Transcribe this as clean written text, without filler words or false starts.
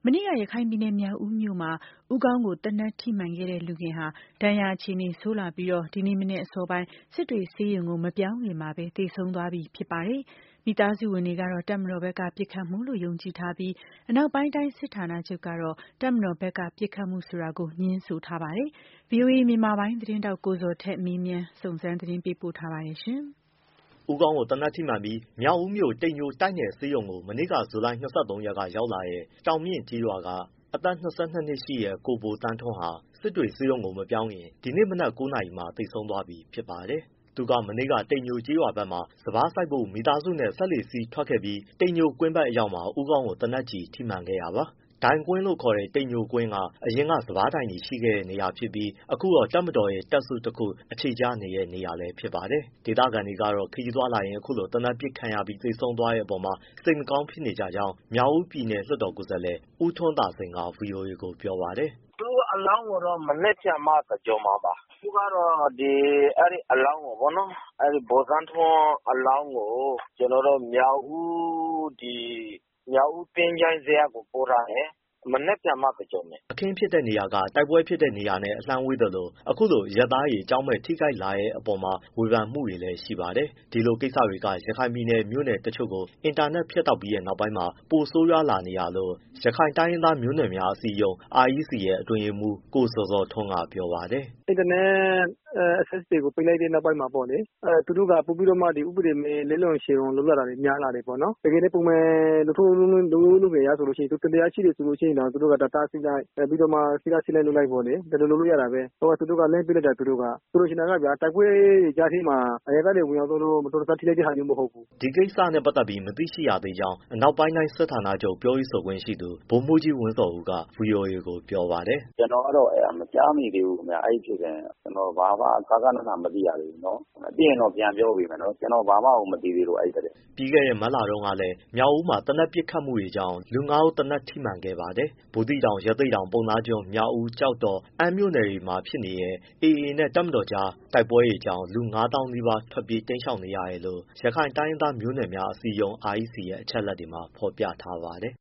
မနေ့ကရခိုင်ပြည်နယ်မြောက်ဦးမြို့မှာဦးခေါင်းကိုသေနတ်ထိမှန်ခဲ့တဲ့လူငယ်ဟာဒဏ်ရာအခြေအနေဆိုးလာပြီးဒီနေ့မနက်အစောပိုင်းစစ်တွေဆေးရုံကိုမပြောင်းခင်မှာပဲသေဆုံးသွားပြီဖြစ်ပါတယ်။မိသားစုဝင်တွေကတော့တပ်မတော်ဘက်ကပစ်ခတ်မှုလို့ယုံကြည်ထားပြီးအနောက်ပိုင်းတိုင်းစစ်ဌာနချုပ်ကတော့တပ်မတော်ဘက်ကပစ်ခတ်မှုဆိုတာကိုငြင်းဆိုထားပါတယ်။ VOA မြန်မာပိုင်းသတင်းထောက်ကိုဇော်ထက်မေးမြန်းစုံစမ်းသတင်းပေးပို့ထားပါတယ်ရှင်။ဦးခေါင်းကိုသေနတ်ထိမှန်ပြီးမြောက်ဦးမြို့တိမ်ညိုတိုက်နယ်ဆေးရုံကိုမနေ့ကဇူလိုင် ၂၃ ရက်ကရောက်လာတဲ့တောင်မြင့်ကျေးရွာကအသက် ၂၂ နှစ်ရှိတဲ့ကိုဘိုသန်းထွန်းဟာစစ်တွေဆေးရုံကိုမပြောင်းခင်ဒီနေ့မနက် 9 နာရီမှာသေဆုံးသွားပြီဖြစ်ပါတယ်။ သူကမနေ့ကတိမ်ညိုကျေးရွာဘက်မှာစပါးစိုက်ဖို့မိသားစုနဲ့စက်လှေစီးထွက်ခဲ့ပြီးတိမ်ညိုကွင်းဘက်အရောက်မှာဦးခေါင်းကိုသေနတ်ကျည်ထိမှန်ခဲ့တာပါ။ ဒိုင်ကွင်းလို့ခေါ်တဲ့တိမ်ညိုကွင်းကအရင်ကစပါးတိုင်တွေရှိခဲ့တဲ့နေရာဖြစ်ပြီးအခုတော့တပ်မတော်ရဲ့တပ်စုတခုအခြေချနေတဲ့နေရာလည်းဖြစ်ပါတယ်။ ဒေသခံတွေကတော့ခရီးသွားလာရင်းအခုလိုသေနတ်ပစ်ခံရပြီးသေဆုံးသွားတဲ့အပေါ်မှာစိတ်မကောင်းဖြစ်နေကြကြောင်းမြောက်ဦးပြည်နယ်လွှတ်တော်ကိုယ်စားလှယ်ဦးထွန်းသာစိန်က ဗွီအိုအေကိုပြောပါတယ်။ “သူ့အလောင်းကိုတော့မနက်ဖြန်မှသင်္ဂြိုဟ်မှာပါ။ အခုကတော့အဲဒီအလောင်းကိုပေါ့နော်။ ဗိုလ်သန်းထွန်းအလောင်းကိုကျနော်တို့မြောက်ဦးသင်္ချိုင်းဈေးရပ်ကိုပို့ထားတယ်။ မနက်ဖြန်မှသင်္ဂြိုဟ်မယ်။ ” အခင်းဖြစ်တဲ့နေရာကတိုက်ပွဲဖြစ်တဲ့နေရာနဲ့အလှမ်းဝေးသလိုအခုလိုအရပ်သားတွေအကြောင်းမဲ့ထိခိုက်လာတဲ့အပေါ်မှာဝေဖန်မှုတွေလည်းရှိပါတယ်။ ဒီလိုကိစ္စတွေကရခိုင်ပြည်နယ်မြို့နယ်တချို့ကိုအင်တာနက်ဖြတ်တောက်ပြီးနောက်ပိုင်းမှာပိုဆိုးရွားလာနေတာလို့ရခိုင်တိုင်းရင်းသားမျိုးနွယ်များအစည်းအရုံး REC ရဲ့အတွင်းရေးမှူးကိုဇော်ဇော်ထွန်းကပြောပါတယ်။ “အင်တာနက် access တွေကိုပိတ်လိုက်တဲ့နောက်ပိုင်းမှာပေါ့လေသူတို့ကပိုပြီးတော့မှဥပဒေမဲ့လက်လွန်ခြေလွန်လုပ်လာတာတွေများလာတယ်ပေါ့နော်။ တကယ်လည်းပုံမှန်လုပ်ထုံးလုပ်နည်းအရဆိုရင်သံသယရှိတယ်ဆိုရင်သူတို့ကတားဆီးလိုက်ပြီးတော့မှစစ်ဆေးလိုက်လုပ်လိုက်ပေါ့လေဒီလိုလုပ်လို့ရတာပဲသူတို့ကလမ်းပိတ်လိုက်တာဆိုလိုချင်တာကတိုက်ပွဲတွေကြားထဲမှာအရပ်သားတွေဝင်ရောက်သွားလို့မတော်တဆထိခိုက်တဲ့ဟာမျိုးမဟုတ်ဘူး။ ” ဒီကိစ္စနဲ့ပတ်သက်ပြီးမသိရှိရသေးကြောင်းအနောက်ပိုင်းတိုင်းစစ်ဌာနချုပ်ပြောရေးဆိုခွင့်ရှိသူဗိုလ်မှူးကြီးဝင်းဇော်ဦးက ဗွီအိုအေကိုပြောပါတယ်။ “ကျနော်ကတော့မကြားမိသေးဘူးခင်ဗျအဲဒီဖြစ်စဉ်ကျနော်ဘာမှဂဃနဏမသိရသေးဘူးနော်။ သိရင်တော့ပြန်ပြောပေးမယ်နော်ကျနော်ဘာမှကိုမသိသေးလို့အဲဒီသတင်း။ ” ပြီးခဲ့တဲ့မတ်လတုန်းကလည်းမြောက်ဦးမှာသေနတ်ပစ်ခတ်မှုတွေကြောင့်လူ ၅ ဦးသေနတ်ထိမှန်ခဲ့ပါတယ်။ ဘူးသီးတောင်၊ ရသေ့တောင်၊ ပုဏ္ဏားကျွန်း၊ မြောက်ဦး၊ ကျောက်တော်၊ အမ်းမြို့နယ်တွေမှာဖြစ်နေတဲ့ AA နဲ့တပ်မတော်ကြားတိုက်ပွဲတွေကြောင့်လူ ၅၀,၀၀၀ နီးပါးထွက်ပြေးတိမ်းရှောင်နေရတယ်လို့ရခိုင်တိုင်းရင်းသားမျိုးနွယ်များအစည်းအရုံး REC ရဲ့အချက်အလက်တွေမှာဖော်ပြထားပါတယ်